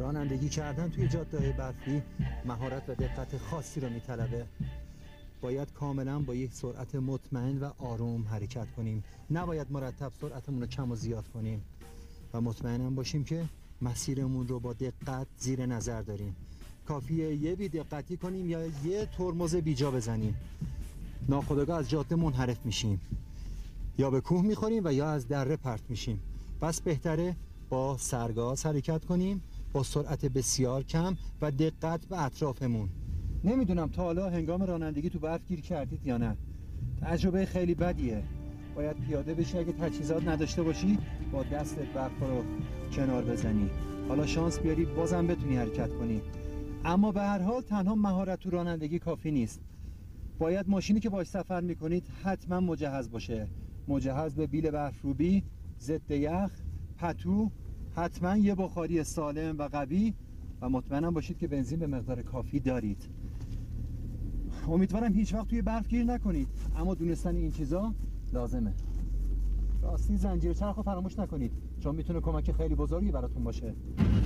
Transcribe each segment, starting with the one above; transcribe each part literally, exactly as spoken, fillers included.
رانندگی کردن توی جاده‌های برفی مهارت و دقت خاصی رو میطلبه. باید کاملا با یک سرعت مطمئن و آروم حرکت کنیم. نباید مرتب سرعتمون رو کم و زیاد کنیم و مطمئنم باشیم که مسیرمون رو با دقت زیر نظر داریم. کافیه یه بی دقتی کنیم یا یه ترمز بیجا بزنیم، ناخودآگاه از جاده منحرف میشیم، یا به کوه میخوریم و یا از دره پرت میشیم. پس بهتره با سرگاز حرکت کنیم، با سرعت بسیار کم و دقت به اطرافمون. نمیدونم تا حالا هنگام رانندگی تو برف گیر کردید یا نه. تجربه خیلی بدیه. باید پیاده بشی، اگه تجهیزات نداشته باشی با دستت برف رو کنار بزنی. حالا شانس بیاری بازم بتونی حرکت کنی. اما به هر حال تنها مهارت تو رانندگی کافی نیست. باید ماشینی که باش سفر میکنید حتما مجهز باشه. مجهز به بیل برفروبی، ضد یخ، پتو، حتما یه بخاری سالم و قوی و مطمئنم باشید که بنزین به مقدار کافی دارید. امیدوارم هیچ وقت توی برف گیر نکنید، اما دونستن این چیزا لازمه. راستی زنجیر چرخ رو فراموش نکنید، چون میتونه کمک خیلی بزرگی براتون باشه.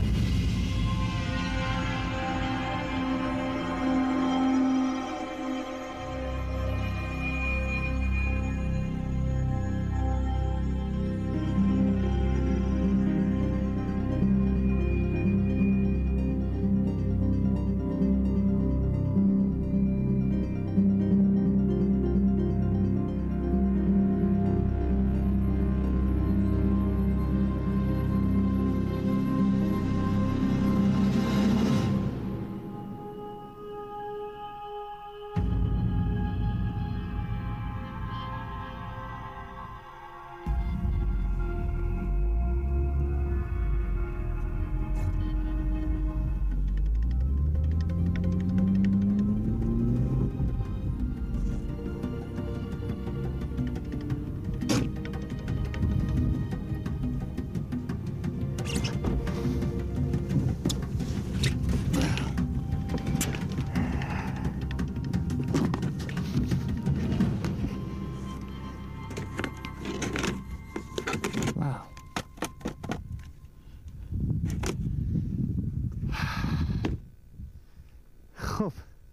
خب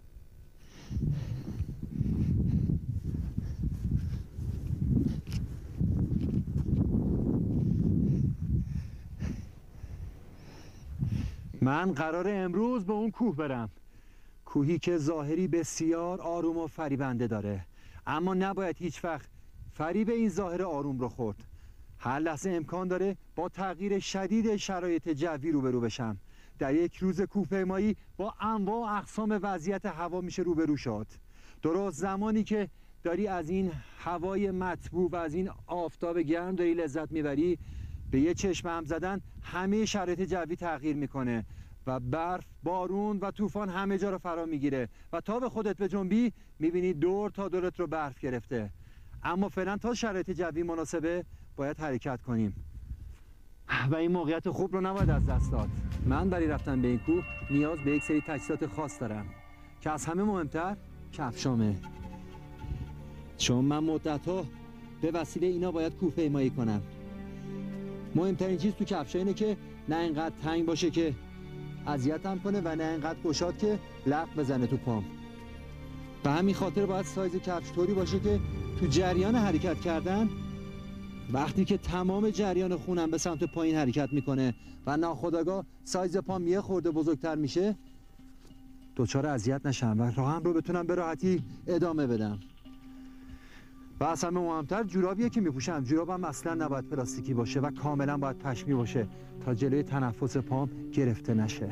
من قراره امروز به اون کوه برم، کوهی که ظاهری بسیار آروم و فریبنده داره، اما نباید هیچ وقت فریب این ظاهر آروم رو خورد. هر لحظه امکان داره با تغییر شدید شرایط جوی روبرو بشم. در یک روز کوهپیمایی با انواع و اقسام وضعیت هوا میشه روبرو شد. درست زمانی که داری از این هوای مطبوع و از این آفتاب گرم داری لذت میبری، به یه چشم هم زدن همه شرایط جوی تغییر میکنه و برف، بارون و طوفان همه جا رو فرا میگیره و تا به خودت به جنبی میبینی دور تا دورت رو برف گرفته. اما فعلا تا شرایط جوی مناسبه باید حرکت کنیم و این موقعیت خوب رو نباید از دست داد. من برای رفتن به این کوه نیاز به یک سری تجهیزات خاص دارم که از همه مهمتر کفشامه، چون من مدت‌ها به وسیله اینا باید کوه پیمایی کنم. مهمترین چیز تو کفشا اینه که نه اینقدر تنگ باشه که اذیتم کنه و نه اینقدر گشاد که لق بزنه تو پام. به همین خاطر باید سایز کفش طوری باشه که تو جریان حرکت کردن، وقتی که تمام جریان خونم به سمت پایین حرکت میکنه و ناخودآگاه سایز پام یه خورده بزرگتر میشه، دوچار اذیت نشم و راهم رو بتونم به راحتی ادامه بدم. و از همه مهمتر جورابیه که میپوشم. جورابم اصلا نباید پلاستیکی باشه و کاملا باید پشمی باشه تا جلوی تنفس پام گرفته نشه.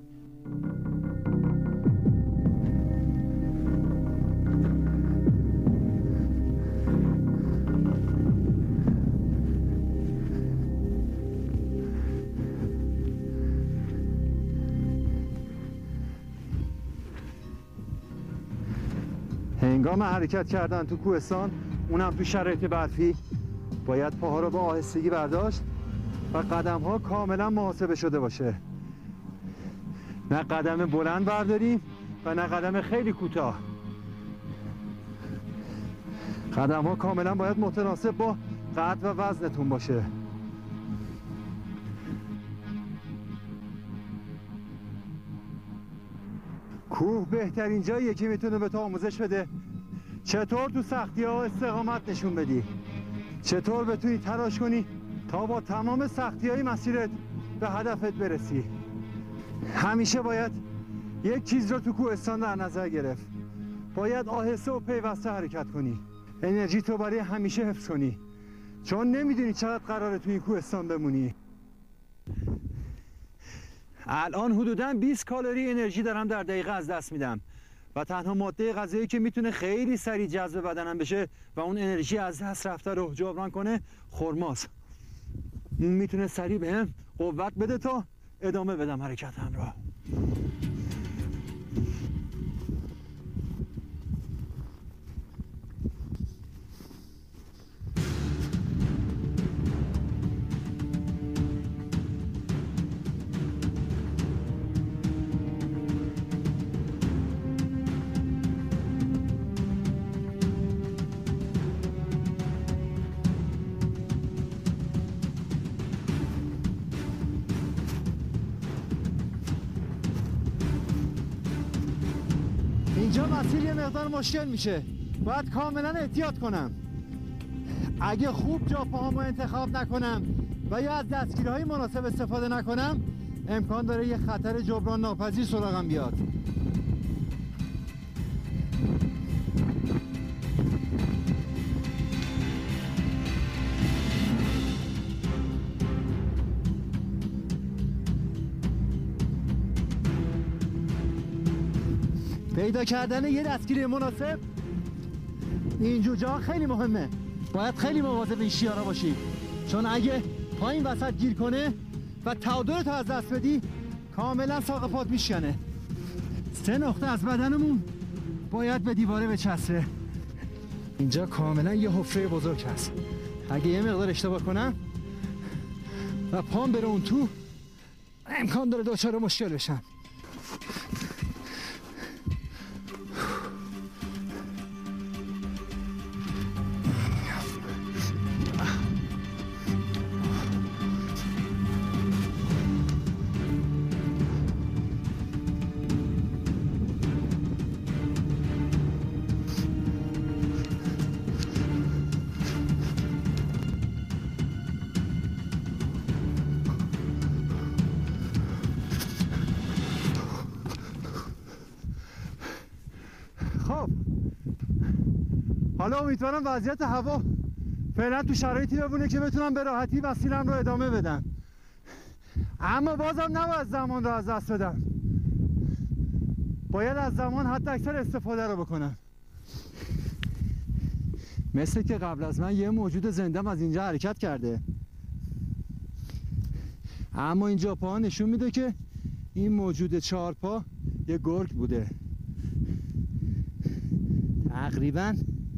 هنگام حرکت کردن تو کوهستان، اونم تو شرایط برفی، باید پاها رو با آهستگی برداشت و قدم ها کاملا محاسبه شده باشه. نه قدم بلند برداریم و نه قدم خیلی کوتاه. قدم ها کاملا باید متناسب با قد و وزنتون باشه. کوه بهترین جاییه که میتونه به تو آموزش بده چطور تو سختی ها استقامت نشون بدی، چطور بتونی تلاش کنی تا با تمام سختی های مسیرت به هدفت برسی. همیشه باید یک چیز رو تو کوهستان در نظر گرفت، باید آهسته و پیوسته حرکت کنی، انرژی تو برای همیشه حفظ کنی، چون نمیدونی چقدر قراره تو این کوهستان بمونی. الان حدوداً بیست کالری انرژی دارم در دقیقه از دست میدم و تنها ماده غذایی که میتونه خیلی سریع جذب بدنم بشه و اون انرژی از دست رفته رو جبران کنه خرماست. میتونه سریع بهم قوت بده تا ادامه بدم حرکتم رو. اینجا مسیر یه مقدار مشکل میشه، باید کاملا احتیاط کنم. اگه خوب جا پاهامو انتخاب نکنم و یا از دستگیرهای مناسب استفاده نکنم امکان داره یه خطر جبران ناپذیر سراغم بیاد. پیدا کردن یه دستگیری مناسب اینجور جا خیلی مهمه. باید خیلی مواظب این شیارا باشی، چون اگه پایین وسط گیر کنه و تعادلت از دست بدی کاملا ساق پات میشکنه. سه نقطه از بدنمون باید به دیواره بچسبه. اینجا کاملا یه حفره بزرگ هست، اگه یه مقدار اشتباه کنم و پام بره اون تو امکان داره دچار مشکل بشم. خب حالا امیدوارم وضعیت هوا فعلا تو شرایطی بمونه که بتونم به راحتی مسیرم رو ادامه بدم، اما بازم نباید زمان رو از دست بدم. باید از زمان حتی اکثر استفاده رو بکنم. مثل که قبل از من یه موجود زندم از اینجا حرکت کرده، اما اینجا پا نشون میده که این موجود چهار پا یه گرگ بوده. تقریبا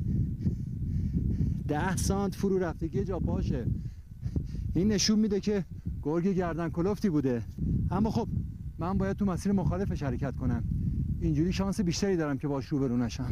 ده سانت فرو رفتگی جا پاشه. این نشون میده که گرگ گردن کلفتی بوده، اما خب من باید تو مسیر مخالفش حرکت کنم، اینجوری شانس بیشتری دارم که باش روبرو نشم.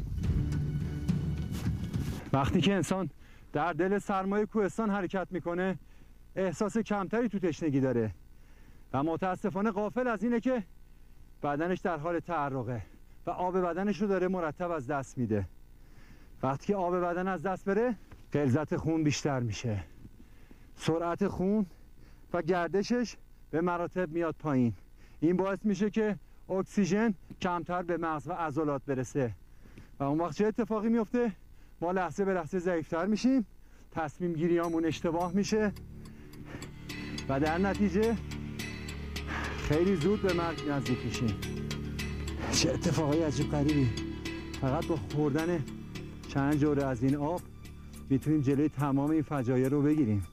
وقتی که انسان در دل سرمای کوهستان حرکت میکنه احساس کمتری تو تشنگی داره و متاسفانه غافل از اینه که بدنش در حال تعرقه و آب بدنش رو داره مرتب از دست میده. وقتی که آب بدن از دست بره غلظت خون بیشتر میشه، سرعت خون و گردشش به مراتب میاد پایین. این باعث میشه که اکسیژن کمتر به مغز و عضلات برسه و اون وقت چه اتفاقی میفته؟ ما لحظه به لحظه ضعیفتر میشیم، تصمیم گیریامون اشتباه میشه و در نتیجه خیلی زود به مرگ نزدیک میشیم. چه اتفاقای عجیب غریبی. فقط با خوردن چند جرعه از این آب میتونیم جلوی تمام این فجایع رو بگیریم.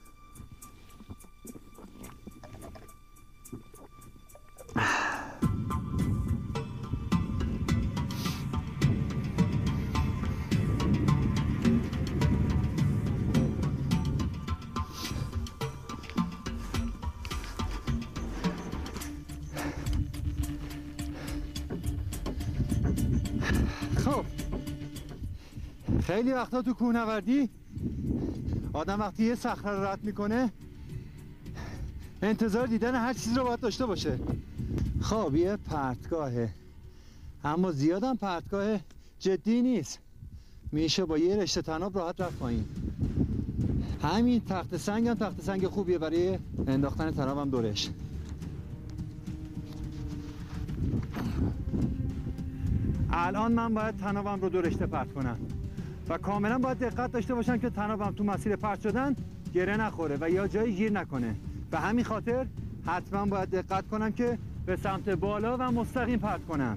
خب خیلی وقتا تو کوهنوردی آدم وقتی یه صخره رو رد میکنه انتظار دیدن هر چیز رو باید داشته باشه. خب یه پرتگاهه، اما زیادم پرتگاه جدی نیست، میشه با یه رشته طناب راحت رفت پایین. همین تخت سنگ هم تخت سنگ خوبیه برای انداختن طناب هم دورش. الان من باید طنابم رو دو رشته پرت کنم و کاملا باید دقت داشته باشم که طنابم تو مسیر پرت شدن گره نخوره و یا جایی گیر نکنه. به همین خاطر حتما باید دقت کنم که به سمت بالا و مستقیم پرت کنم.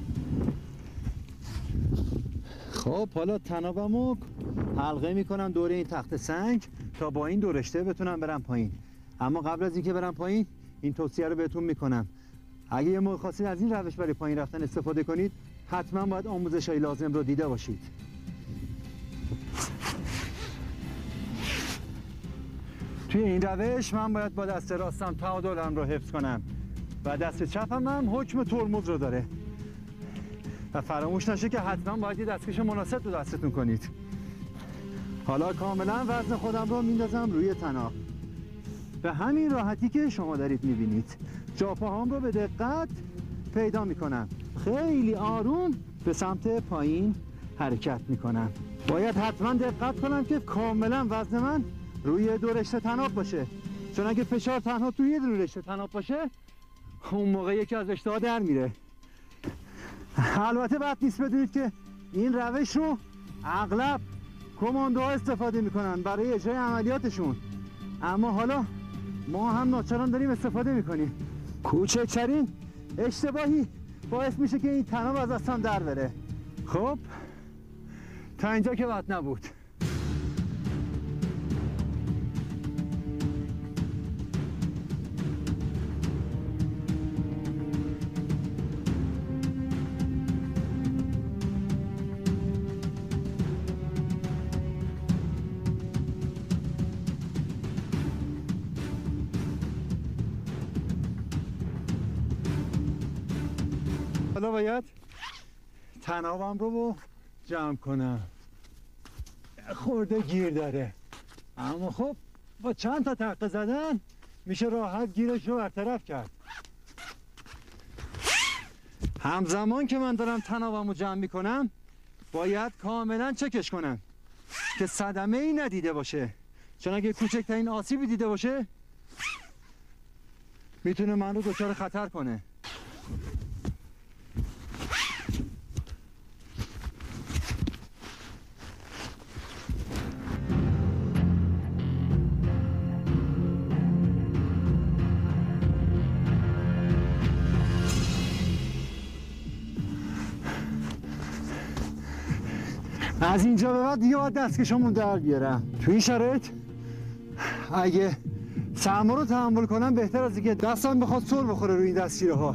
خب حالا طنابمو حلقه میکنم دور این تخت سنگ تا با این دو رشته بتونم برم پایین. اما قبل از اینکه برم پایین این توصیه رو بهتون میکنم، اگه یه موقع خواستید از این روش برای پایین رفتن استفاده کنید حتما باید آموزش‌های لازم رو دیده باشید. توی این روش من باید با دست راستم تعادلم رو حفظ کنم و دست چپم هم حکم ترمز رو داره و فراموش نشه که حتما باید یه دستکش مناسب تو دستتون کنید. حالا کاملا وزن خودم رو میندازم روی طناب به همین راحتی که شما دارید میبینید. جاپاهام رو به دقت پیدا میکنم، خیلی آروم به سمت پایین حرکت میکنم. باید حتما دقت کنم که کاملا وزن من روی دو رشته طناب باشه، چون اگه فشار تنها توی یه دو رشته طناب باشه اون موقع یکی از رشته ها در میره. البته بد نیست بدونید که این روش رو اغلب کماندوها استفاده میکنن برای اجرای عملیاتشون، اما حالا ما هم ناچاران داریم استفاده میکنیم. کوچکترین اشتباهی باعث میشه که این طناب از دستم در بره. خب تا اینجا که بد نبود. حالا باید طنابم رو جمع کنم، خورده گیر داره، اما خب با چند تا تقه زدن میشه راحت گیرش رو برطرف کرد. همزمان که من دارم طنابم رو جمع میکنم باید کاملا چکش کنم که صدمه ای ندیده باشه، چون اگه کوچکترین آسیبی دیده باشه میتونه من رو دچار خطر کنه. از اینجا به بعد دیگه باید دستکشامون در بیارم. تو این شرایط اگه سرما رو تحمل کنم بهتر از اینکه دستم بخواد سر بخوره روی این دستگیره ها.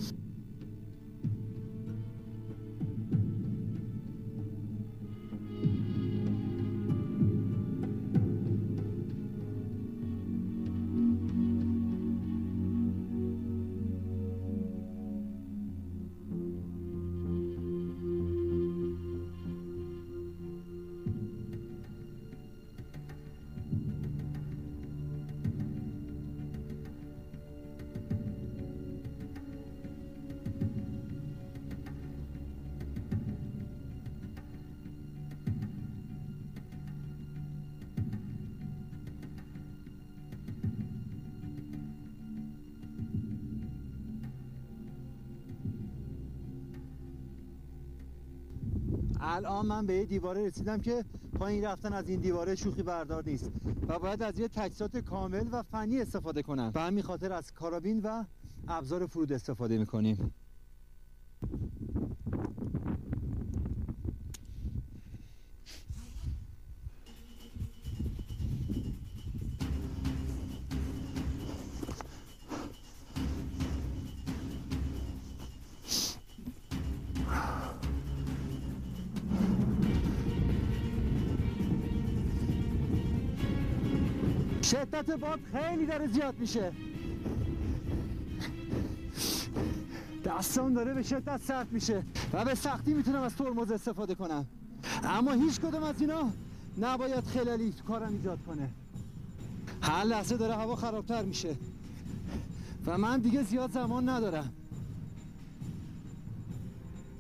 الان من به یه دیواره رسیدم که پایین رفتن از این دیواره شوخی بردار نیست و باید از یه تجهیزات کامل و فنی استفاده کنم. به همین خاطر از کارابین و ابزار فرود استفاده میکنیم. شدت باد خیلی داره زیاد میشه، دستم داره به شدت سرد میشه و به سختی میتونم از ترمز استفاده کنم، اما هیچ کدوم از اینا نباید خلالی تو کارم ایجاد کنه. هر لحظه داره هوا خرابتر میشه و من دیگه زیاد زمان ندارم.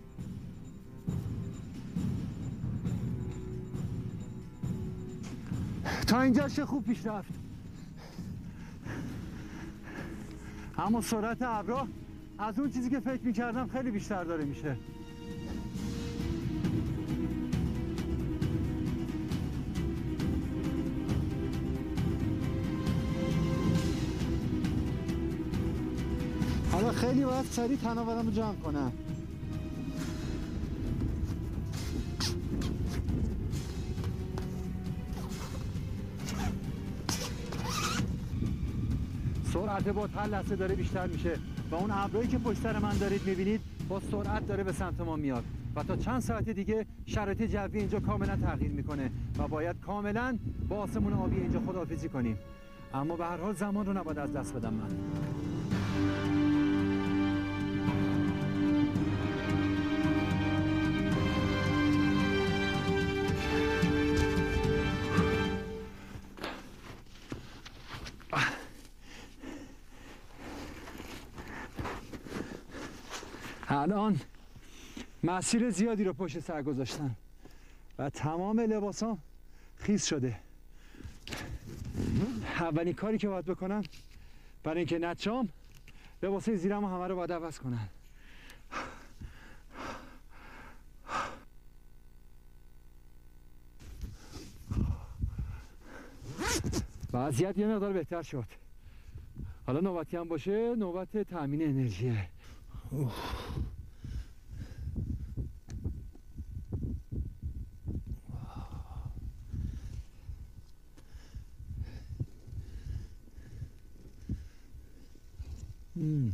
تا اینجاش خوب پیش رفت، اما سرعت ابرها از اون چیزی که فکر میکردم خیلی بیشتر داره میشه. حالا خیلی باید سریع تناورم رو جمع کنم. سرعت باد هر لحظه داره بیشتر میشه و اون ابرایی که پشت سر من دارید میبینید با سرعت داره به سمت ما میاد و تا چند ساعت دیگه شرایط جوی اینجا کاملا تغییر میکنه و باید کاملا با آسمون آبی اینجا خداحافظی کنیم. اما به هر حال زمان رو نباید از دست بدم من. الان مسیر زیادی رو پشت سر گذاشتم و تمام لباسام خیس شده. اولین کاری که باید بکنم برای اینکه نچام لباسای زیرم همه رو باید عوض کنم. وضعیت یه مقدار بهتر شد. حالا نوبتی هم باشه نوبت تأمین انرژیه. اوه. مم.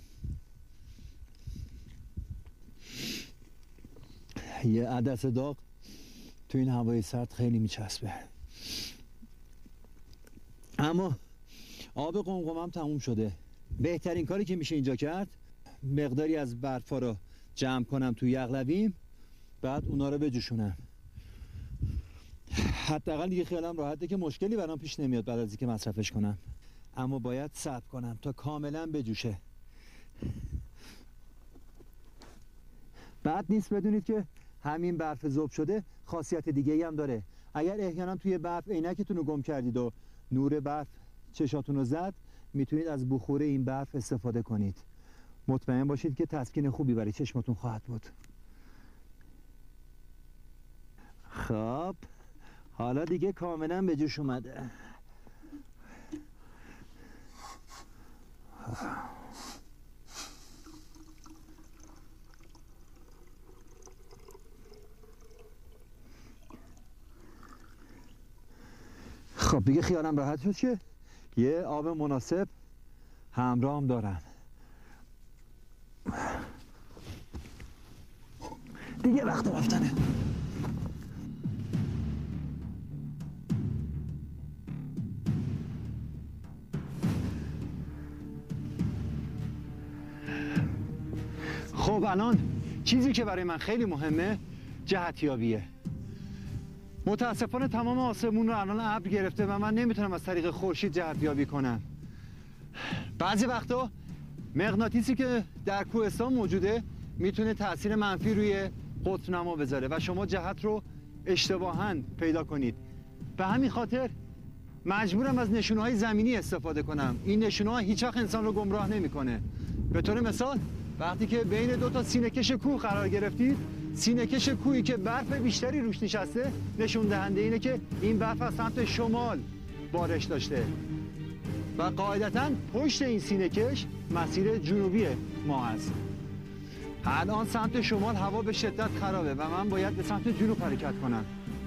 یه عدس داغ تو این هوای سرد خیلی میچسبه، اما آب قمقمم تموم شده. بهترین کاری که میشه اینجا کرد مقداری از برفا رو جمع کنم توی یخلویم، بعد اونا رو بجوشونم. حداقل دیگه خیالم راحته که مشکلی برام پیش نمیاد بعد از اینکه مصرفش کنم، اما باید صبر کنم تا کاملا بجوشه. بعد نیست بدونید که همین برف ذوب شده خاصیت دیگه ای هم داره. اگر احیانا توی برف عینکتون رو گم کردید و نور برف چشاتون رو زد، میتونید از بخور این برف استفاده کنید. مطمئن باشید که تسکین خوبی برای چشمتون خواهد بود. خب حالا دیگه کاملا به جوش اومده. خب دیگه خیالم راحت شد که یه آب مناسب همراه هم دارم. دیگه وقت رفتنه. خب الان چیزی که برای من خیلی مهمه جهتیابیه. متاسفانه تمام آسمون رو الان ابر گرفته و من نمیتونم از طریق خورشید جهتیابی کنم. بعضی وقتا مغناطیسی که در کوهستان موجوده میتونه تأثیر منفی روی قطب‌نما بذاره و شما جهت رو اشتباهاً پیدا کنید. به همین خاطر مجبورم از نشونه‌های زمینی استفاده کنم. این نشونه‌ها هیچ وقت انسان رو گمراه نمی‌کنه. به طور مثال وقتی که بین دو تا سینه‌کش کوه قرار گرفتید، سینه‌کش کوهی که برف بیشتری روش نشسته نشون دهنده اینه که این برف از سمت شمال بارش داشته و قاعدتاً پشت این سینه‌کش مسیر جنوبی ما است. الان سمت شمال هوا به شدت خرابه و من باید به سمت جنوب حرکت کنم.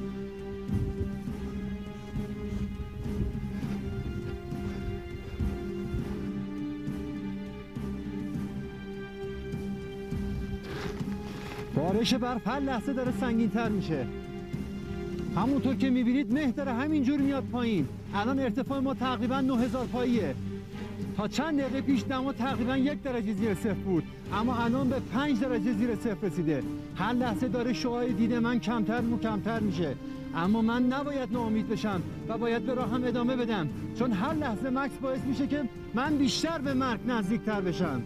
بارش برف هر لحظه داره سنگین‌تر میشه. همونطور که میبینید مه داره همینجور میاد پایین. الان ارتفاع ما تقریبا نه هزار پاییه. تا چند دقیقه پیش دما تقریبا یک درجه زیر صفر بود، اما الان به پنج درجه زیر صفر رسیده. هر لحظه داره شعاع دید من کمتر و کمتر میشه، اما من نباید ناامید بشم و باید به راهم ادامه بدم، چون هر لحظه مکس باعث میشه که من بیشتر به مرگ نزدیکتر بشم.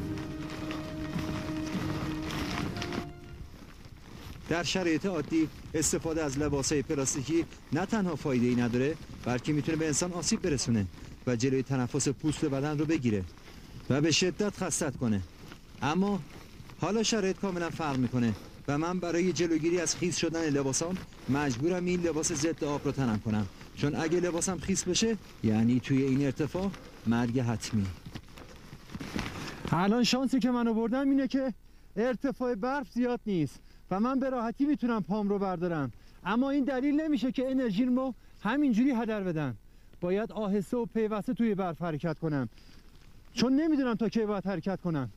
در شرایط عادی استفاده از لباسای پلاستیکی نه تنها فایده ای نداره، بلکه میتونه به انسان آسیب برسونه و جلوی تنفس پوست بدن رو بگیره و به شدت خستت کنه. اما حالا شرایط کاملا فرق میکنه و من برای جلوگیری از خیس شدن لباسام مجبورم این لباس ضد آب رو تنم کنم، چون اگه لباسم خیس بشه یعنی توی این ارتفاع مرگ حتمی. الان شانسی که من آوردم اینه که ارتفاع برف زیاد نیست و من به راحتی میتونم پام رو بردارم، اما این دلیل نمیشه که انرژی رو همینجوری هدر بدم. باید آهسته و پیوسته توی برف حرکت کنم، چون نمیدونم تا کی باید حرکت کنم.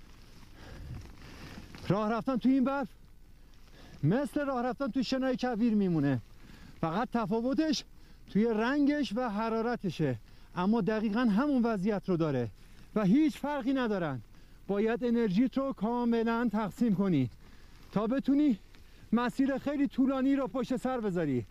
راه رفتن توی این برف مثل راه رفتن توی شنای کویر میمونه، فقط تفاوتش توی رنگش و حرارتشه، اما دقیقا همون وضعیت رو داره و هیچ فرقی ندارن. باید انرژیت رو کاملا تقسیم کنی تا بتونی مسیر خیلی طولانی رو پشت سر بذاری.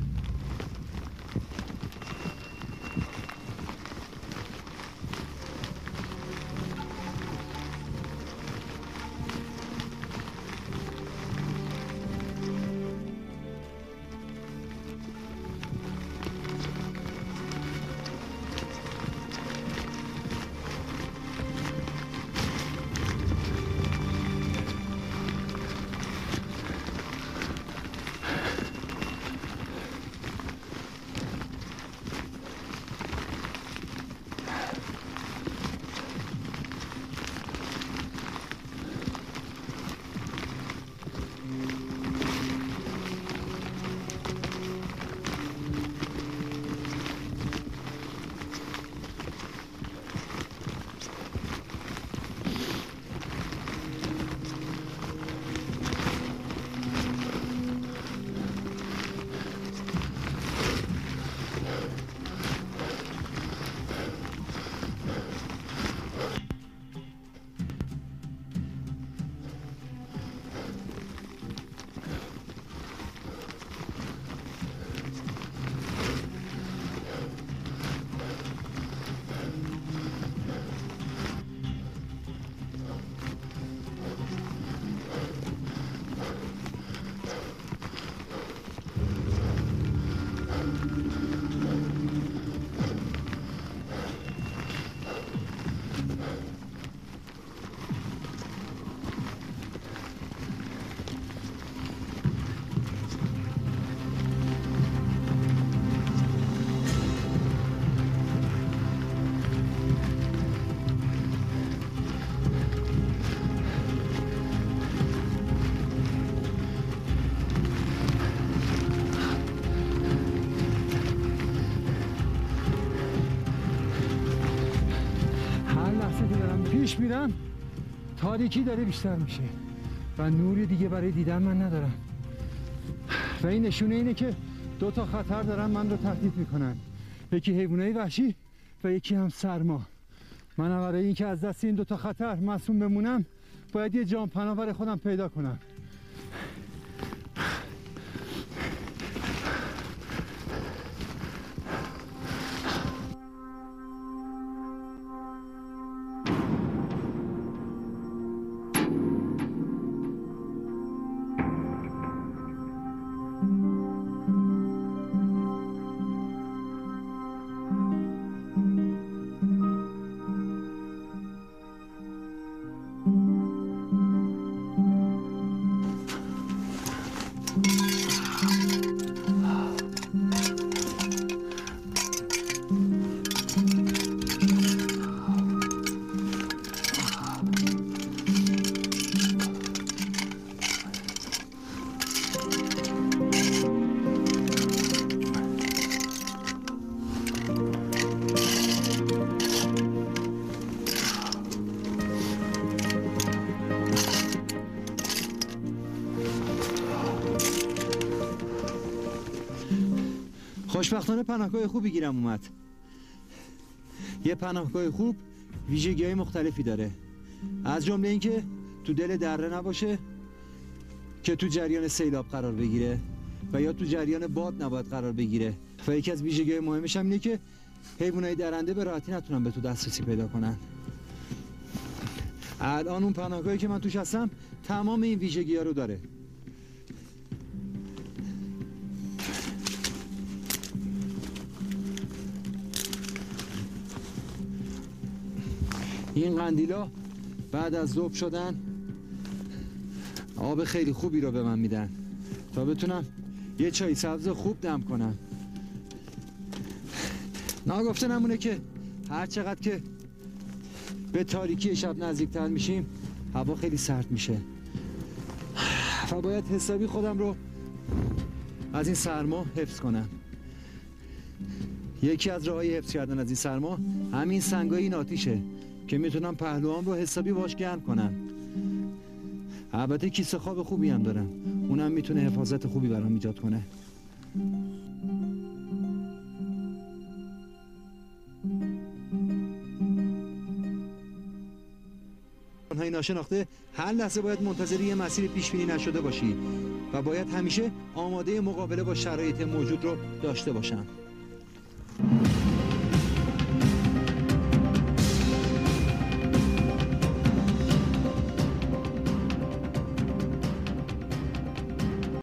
پیش میرم تاریکی داره بیشتر میشه و نوری دیگه برای دیدن من ندارم و این نشونه اینه که دو تا خطر دارن من رو تهدید میکنن، یکی حیوانات وحشی و یکی هم سرما. من برای اینکه از دست این دو تا خطر معصوم بمونم باید یه جان پناه برای خودم پیدا کنم. خوشبختانه پناهگاه خوبی گیرم اومد. یه پناهگاه خوب ویژگی‌های مختلفی داره، از جمله اینکه تو دل دره نباشه که تو جریان سیلاب قرار بگیره و یا تو جریان باد نباید قرار بگیره و یکی از ویژگی‌های مهمش هم اینه که حیوانات درنده به راحتی نتونن به تو دسترسی پیدا کنن. الان اون پناهگاهی که من توش هستم تمام این ویژگی‌ها رو داره. این قندیلا بعد از ذوب شدن آب خیلی خوبی رو به من میدن تا بتونم یه چای سبز خوب دم کنم. ناگفته نمونه که هر چقدر که به تاریکی شب نزدیکتر میشیم هوا خیلی سرد میشه و باید حسابی خودم رو از این سرما حفظ کنم. یکی از راههای حفظ کردن از این سرما همین سنگای این آتیشه که میتونم پهلوام رو حسابی باش گرم کنم. البته کیسه خواب خوبی هم دارم، اونم میتونه حفاظت خوبی برام ایجاد کنه. های ناشناخته هر لحظه باید منتظر یه مسیر پیش بینی نشده باشی و باید همیشه آماده مقابله با شرایط موجود رو داشته باشم.